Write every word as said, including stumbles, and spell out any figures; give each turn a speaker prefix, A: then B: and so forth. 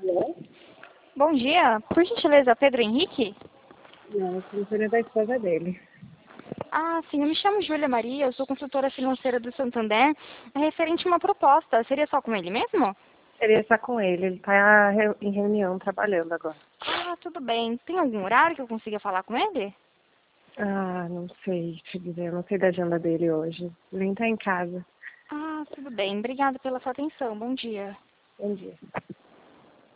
A: Alô?
B: Bom dia, por gentileza, Pedro Henrique?
A: Não, esse telefone é da esposa dele.
B: Ah, sim, eu me chamo Júlia Maria, eu sou consultora financeira do Santander, é referente a uma proposta, seria só com ele mesmo?
A: Queria estar com ele, ele tá reu- em reunião trabalhando agora.
B: Ah, tudo bem, tem algum horário que eu consiga falar com ele?
A: Ah, não sei te dizer, eu não sei da agenda dele hoje. Ele nem tá em casa.
B: Ah, tudo bem, obrigada pela sua atenção, bom dia.
A: Bom dia.